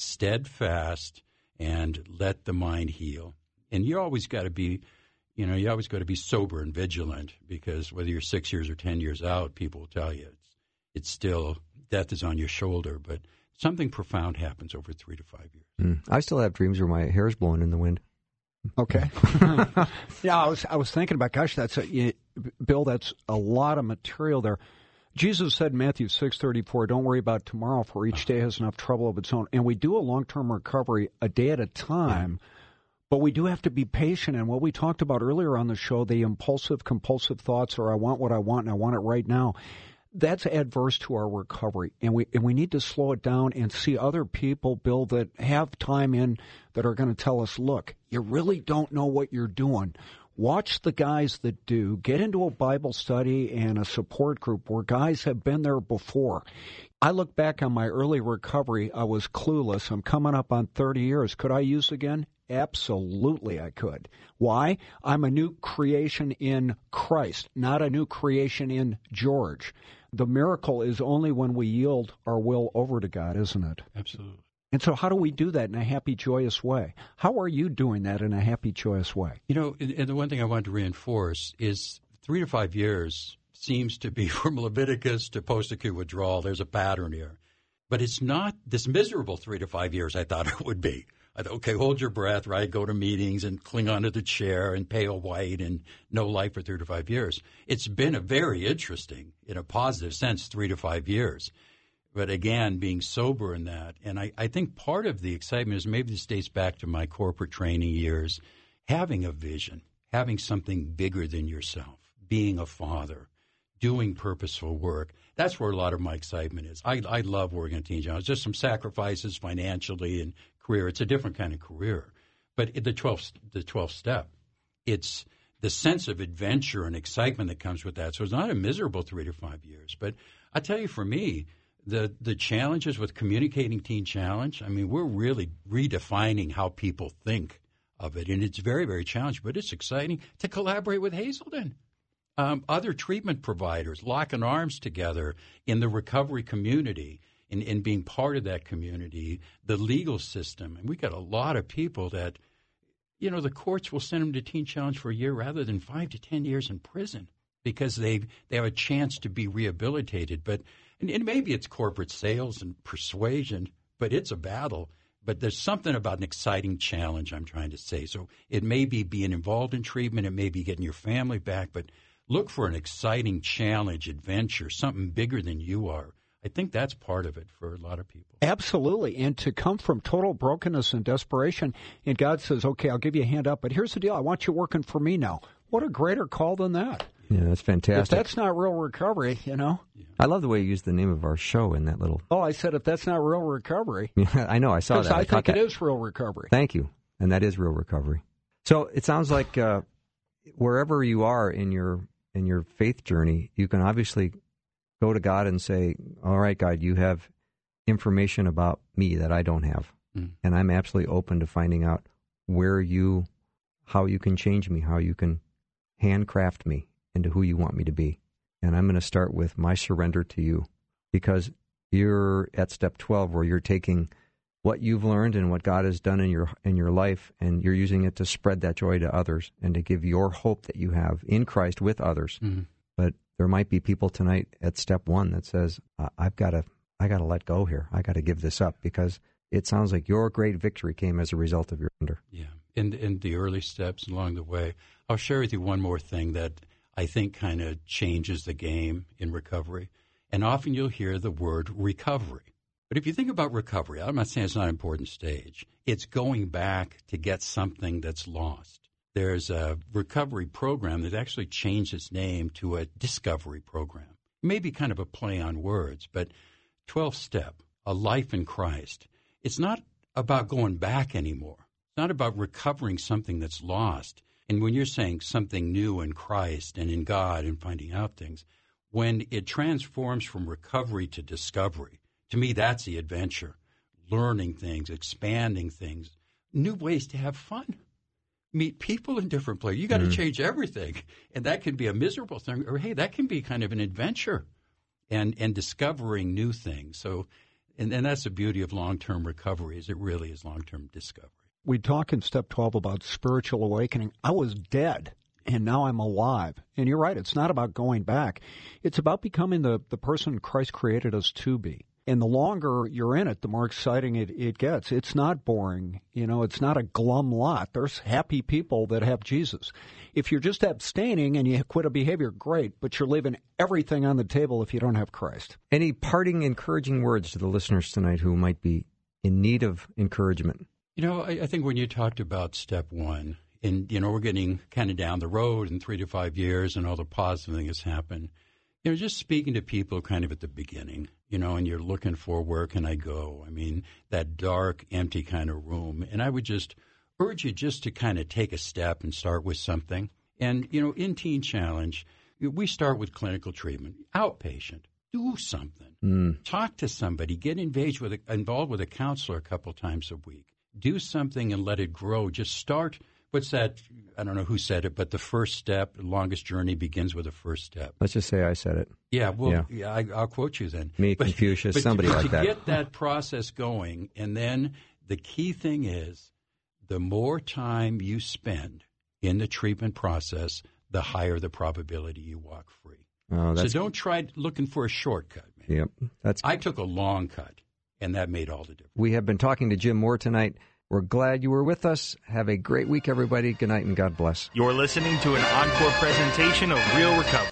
F: steadfast, and let the mind heal. And you always got to be, you know, you always got to be sober and vigilant because whether you're six years or ten years out, people will tell you it's, it's still, death is on your shoulder. But something profound happens over three to five years.
C: Mm. I still have dreams where my hair's blowing in the wind.
D: Okay. yeah, I was I was thinking about, gosh, that's a, you, Bill, that's a lot of material there. Jesus said in Matthew six thirty-four, don't worry about tomorrow, for each day has enough trouble of its own. And we do a long-term recovery a day at a time. Yeah. But we do have to be patient, and what we talked about earlier on the show, the impulsive, compulsive thoughts, or I want what I want, and I want it right now, that's adverse to our recovery, and we and we need to slow it down and see other people, Bill, that have time in that are going to tell us, look, you really don't know what you're doing. Watch the guys that do. Get into a Bible study and a support group where guys have been there before. I look back on my early recovery. I was clueless. I'm coming up on thirty years. Could I use again? Absolutely, I could. Why? I'm a new creation in Christ, not a new creation in George. The miracle is only when we yield our will over to God, isn't it?
F: Absolutely.
D: And so how do we do that in a happy, joyous way? How are you doing that in a happy, joyous way?
F: You know, and the one thing I wanted to reinforce is three to five years seems to be from Leviticus to post-acute withdrawal. There's a pattern here. But it's not this miserable three to five years I thought it would be. I thought, okay, hold your breath, right? Go to meetings and cling onto the chair and pale white and no life for three to five years. It's been a very interesting, in a positive sense, three to five years. But again, being sober in that. And I, I think part of the excitement is maybe this dates back to my corporate training years, having a vision, having something bigger than yourself, being a father, doing purposeful work. That's where a lot of my excitement is. I, I love working at Teen Challenge. Just some sacrifices financially and career. It's a different kind of career. But the twelfth, the twelfth step, it's the sense of adventure and excitement that comes with that. So it's not a miserable three to five years. But I tell you, for me, the the challenges with communicating Teen Challenge, I mean, we're really redefining how people think of it. And it's very, very challenging. But it's exciting to collaborate with Hazelden. Um, other treatment providers, locking arms together in the recovery community. In, in being part of that community, the legal system. And we got a lot of people that, you know, the courts will send them to Teen Challenge for a year rather than five to ten years in prison because they they have a chance to be rehabilitated. But and, and maybe it's corporate sales and persuasion, but it's a battle. But there's something about an exciting challenge, I'm trying to say. So it may be being involved in treatment. It may be getting your family back. But look for an exciting challenge, adventure, something bigger than you are. I think that's part of it for a lot of people.
D: Absolutely. And to come from total brokenness and desperation, and God says, okay, I'll give you a hand up, but here's the deal. I want you working for me now. What a greater call than that.
C: Yeah, that's fantastic.
D: If that's not real recovery, you know.
F: Yeah.
C: I love the way you used the name of our show in that little...
D: Oh, I said if that's not real recovery.
C: Yeah, I know. I saw that.
D: I,
C: I
D: think
C: that.
D: it is real recovery.
C: Thank you. And that is real recovery. So it sounds like uh, wherever you are in your in your faith journey, you can obviously go to God and say, all right, God, you have information about me that I don't have. Mm. And I'm absolutely open to finding out where you, how you can change me, how you can handcraft me into who you want me to be. And I'm going to start with my surrender to you, because you're at step twelve where you're taking what you've learned and what God has done in your in your life, and you're using it to spread that joy to others and to give your hope that you have in Christ with others. Mm. But there might be people tonight at step one that says, I've got to, I got to let go here. I got to give this up, because it sounds like your great victory came as a result of your surrender.
F: Yeah, in, in the early steps along the way. I'll share with you one more thing that I think kind of changes the game in recovery. And often you'll hear the word recovery. But if you think about recovery, I'm not saying it's not an important stage. It's going back to get something that's lost. There's a recovery program that actually changed its name to a discovery program. Maybe kind of a play on words, but twelfth step, a life in Christ. It's not about going back anymore. It's not about recovering something that's lost. And when you're saying something new in Christ and in God and finding out things, when it transforms from recovery to discovery, to me, that's the adventure. Learning things, expanding things, new ways to have fun. Meet people in different places. You got to mm. change everything. And that can be a miserable thing, or, hey, that can be kind of an adventure and, and discovering new things. So, and, and that's the beauty of long-term recovery, is it really is long-term discovery.
D: We talk in step twelve about spiritual awakening. I was dead, and now I'm alive. And you're right, it's not about going back. It's about becoming the, the person Christ created us to be. And the longer you're in it, the more exciting it, it gets. It's not boring. You know, it's not a glum lot. There's happy people that have Jesus. If you're just abstaining and you quit a behavior, great, but you're leaving everything on the table if you don't have Christ.
C: Any parting, encouraging words to the listeners tonight who might be in need of encouragement?
F: You know, I, I think when you talked about step one, and, you know, we're getting kind of down the road in three to five years and all the positive things has happened, You know, just speaking to people kind of at the beginning, you know, and you're looking for where can I go? I mean, that dark, empty kind of room. And I would just urge you just to kind of take a step and start with something. And, you know, in Teen Challenge, we start with clinical treatment, outpatient. Do something.
C: Mm.
F: Talk to somebody. Get engaged with a, involved with a counselor a couple times a week. Do something and let it grow. Just start. What's that? I don't know who said it, but the first step, the longest journey begins with the first step.
C: Let's just say I said it.
F: Yeah, well,
C: yeah.
F: yeah I, I'll quote you then.
C: Me,
F: but,
C: Confucius,
F: but,
C: somebody
F: but
C: like
F: to
C: that.
F: To get that process going, and then the key thing is, the more time you spend in the treatment process, the higher the probability you walk free.
C: Oh, that's...
F: So don't try looking for a shortcut, man.
C: Yep, that's.
F: I took a long cut, and that made all the difference.
C: We have been talking to Jim Moore tonight. We're glad you were with us. Have a great week, everybody. Good night and God bless.
B: You're listening to an encore presentation of Real Recovery.